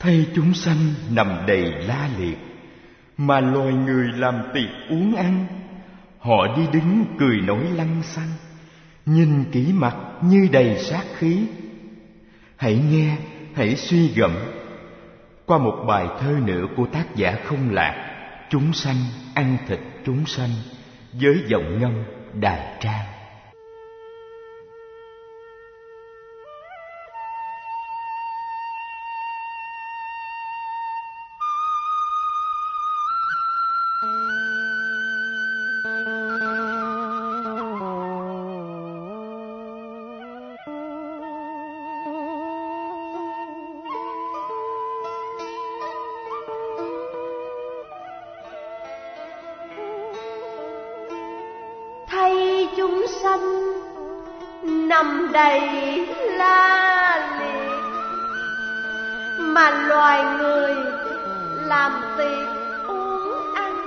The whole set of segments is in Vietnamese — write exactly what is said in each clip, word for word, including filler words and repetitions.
Thấy chúng sanh nằm đầy la liệt, mà loài người làm tiệc uống ăn. Họ đi đứng cười nói lăng xăng, nhìn kỹ mặt như đầy sát khí. Hãy nghe, hãy suy gẫm qua một bài thơ nữa của tác giả Không Lạc, Chúng sanh ăn thịt chúng sanh, với giọng ngâm Đài Trang. Chúng sanh nằm đầy la liệt, mà loài người làm tiệc uống ăn.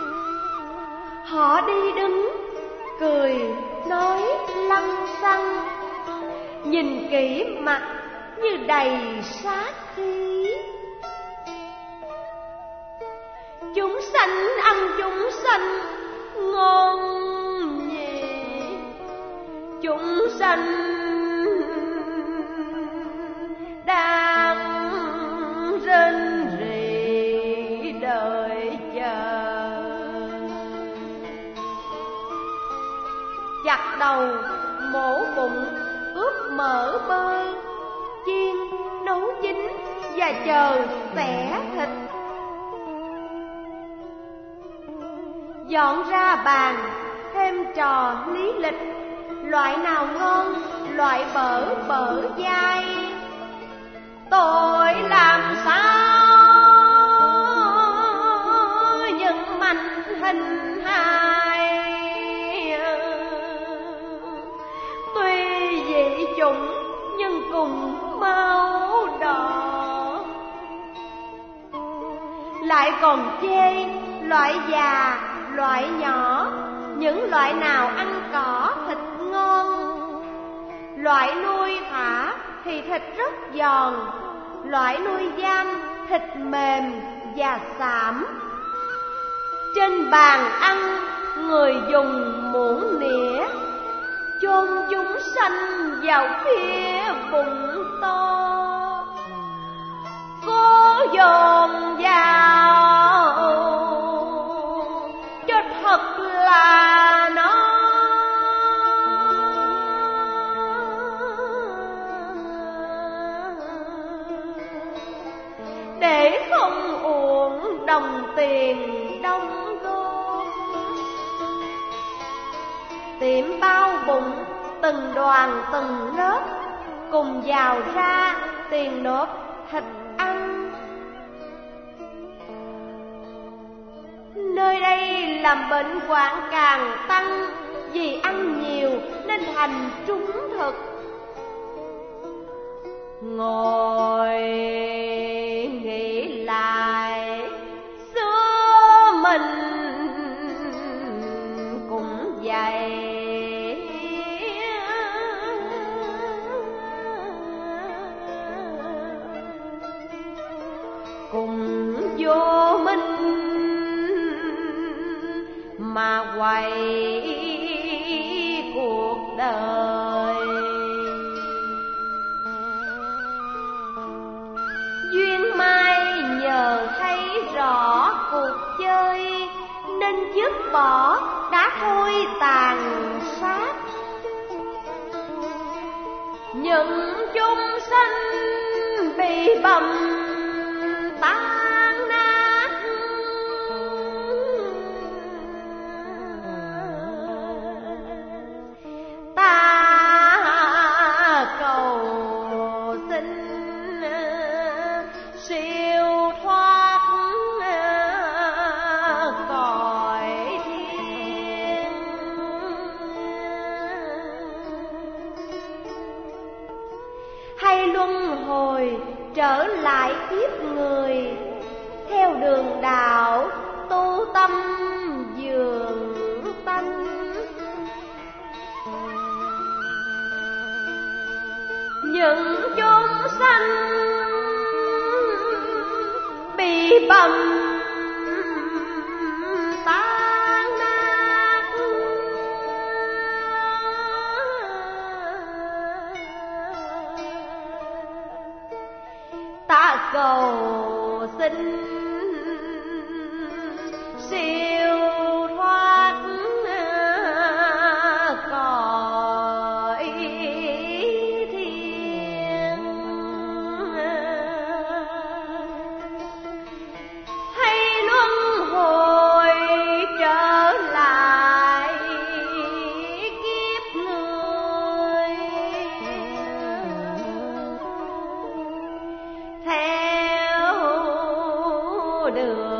Họ đi đứng cười nói lăng xăng, nhìn kỹ mặt như đầy sát khí. Chúng sanh ăn chúng sanh ngon, chúng sanh đang rên rỉ đợi chờ. Chặt đầu mổ bụng, ướp mỡ bơ, chiên nấu chín và chờ xẻ thịt. Dọn ra bàn thêm trò lý lịch, loại nào ngon, loại bở bở dai. Tôi làm sao những mảnh hình hài, tuy dị chủng nhưng cùng máu đỏ. Lại còn chê loại già, loại nhỏ, những loại nào ăn cỏ thịt ngon. Loại nuôi thả thì thịt rất giòn, loại nuôi giam thịt mềm và xảm. Trên bàn ăn người dùng muỗng nĩa, chôn chúng sanh vào phía bụng to. Cố dồn vào cho thật là nó, để không uổng đồng tiền đóng góp. Tiệm bao bụng từng đoàn từng lớp, cùng vào ra tiền nộp thịt ăn. Nơi đây làm bệnh hoạn càng tăng, vì ăn nhiều nên thành trúng thực. Ngồi nghĩ lại xưa mình cũng vậy, cùng vô minh mà quay cuộc đời. Duyên mai nhờ thấy rõ cuộc chơi, nên dứt bỏ đã thôi tàn sát. Những chúng sanh bị bầm tan nát, ta cầu xin siêu thoát cõi thiên. Hay luân hồi trở lại kiếp người, theo đường đạo tu tâm dường tánh. Những chúng sanh bầm tan nát. Ta cầu xin siêu thoát cõi thiên, hay luân hồi trở lại kiếp người, theo đường